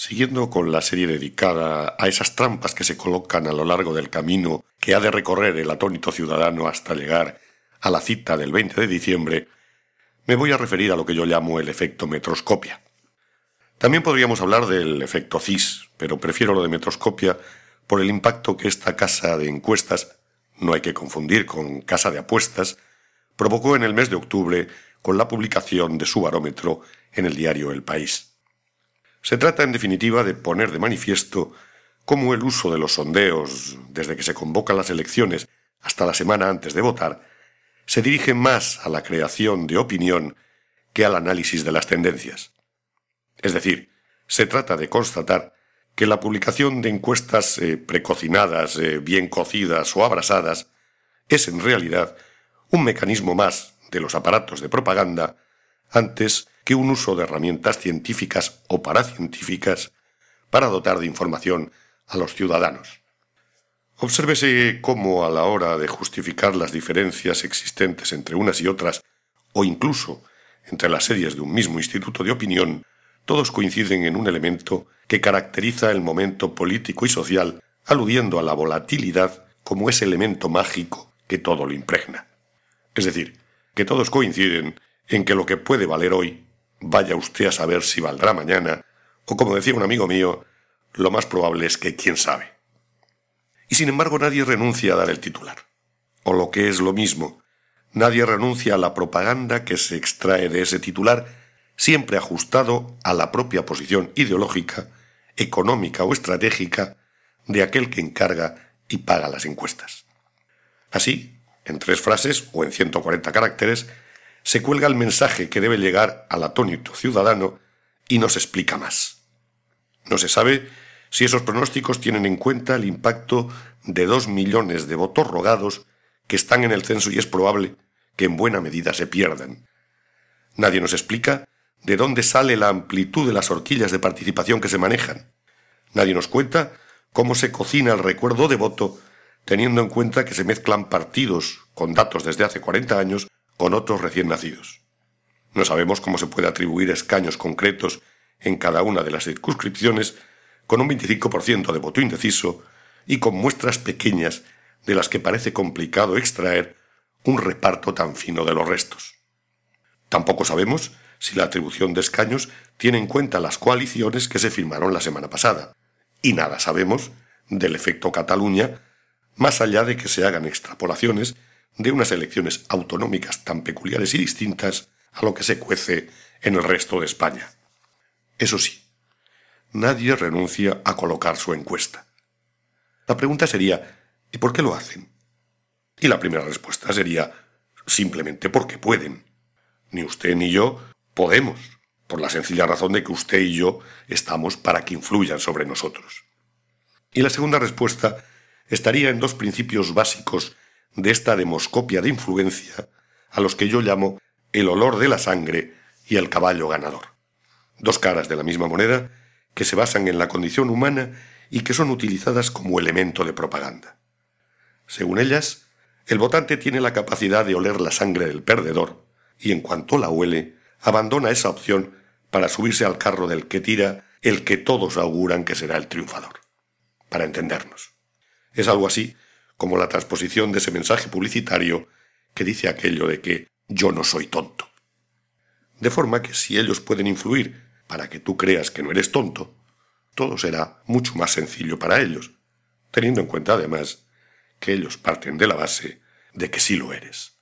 Siguiendo con la serie dedicada a esas trampas que se colocan a lo largo del camino que ha de recorrer el atónito ciudadano hasta llegar a la cita del 20 de diciembre, me voy a referir a lo que yo llamo el efecto Metroscopia. También podríamos hablar del efecto CIS, pero prefiero lo de Metroscopia por el impacto que esta casa de encuestas, no hay que confundir con casa de apuestas, provocó en el mes de octubre con la publicación de su barómetro en el diario El País. Se trata, en definitiva, de poner de manifiesto cómo el uso de los sondeos, desde que se convocan las elecciones hasta la semana antes de votar, se dirige más a la creación de opinión que al análisis de las tendencias. Es decir, se trata de constatar que la publicación de encuestas precocinadas, bien cocidas o abrasadas, es en realidad un mecanismo más de los aparatos de propaganda antes que un uso de herramientas científicas o paracientíficas para dotar de información a los ciudadanos. Obsérvese cómo a la hora de justificar las diferencias existentes entre unas y otras, o incluso entre las series de un mismo instituto de opinión, todos coinciden en un elemento que caracteriza el momento político y social, aludiendo a la volatilidad como ese elemento mágico que todo lo impregna. Es decir, que todos coinciden en que lo que puede valer hoy, vaya usted a saber si valdrá mañana, o como decía un amigo mío, lo más probable es que quién sabe. Y sin embargo nadie renuncia a dar el titular. O lo que es lo mismo, nadie renuncia a la propaganda que se extrae de ese titular, siempre ajustado a la propia posición ideológica, económica o estratégica de aquel que encarga y paga las encuestas. Así, en 3 frases o en 140 caracteres, se cuelga el mensaje que debe llegar al atónito ciudadano y no se explica más. No se sabe si esos pronósticos tienen en cuenta el impacto de 2 millones de votos rogados que están en el censo y es probable que en buena medida se pierdan. Nadie nos explica de dónde sale la amplitud de las horquillas de participación que se manejan. Nadie nos cuenta cómo se cocina el recuerdo de voto teniendo en cuenta que se mezclan partidos con datos desde hace 40 años con otros recién nacidos. No sabemos cómo se puede atribuir escaños concretos en cada una de las circunscripciones con un 25% de voto indeciso y con muestras pequeñas de las que parece complicado extraer un reparto tan fino de los restos. Tampoco sabemos si la atribución de escaños tiene en cuenta las coaliciones que se firmaron la semana pasada, y nada sabemos del efecto Cataluña, más allá de que se hagan extrapolaciones de unas elecciones autonómicas tan peculiares y distintas a lo que se cuece en el resto de España. Eso sí, nadie renuncia a colocar su encuesta. La pregunta sería, ¿y por qué lo hacen? Y la primera respuesta sería, simplemente porque pueden. Ni usted ni yo podemos, por la sencilla razón de que usted y yo estamos para que influyan sobre nosotros. Y la segunda respuesta estaría en 2 principios básicos de esta demoscopia de influencia, a los que yo llamo el olor de la sangre y el caballo ganador. 2 caras de la misma moneda que se basan en la condición humana y que son utilizadas como elemento de propaganda. Según ellas, el votante tiene la capacidad de oler la sangre del perdedor y en cuanto la huele, abandona esa opción para subirse al carro del que tira el que todos auguran que será el triunfador. Para entendernos. Es algo así como la transposición de ese mensaje publicitario que dice aquello de que yo no soy tonto. De forma que si ellos pueden influir para que tú creas que no eres tonto, todo será mucho más sencillo para ellos, teniendo en cuenta además que ellos parten de la base de que sí lo eres.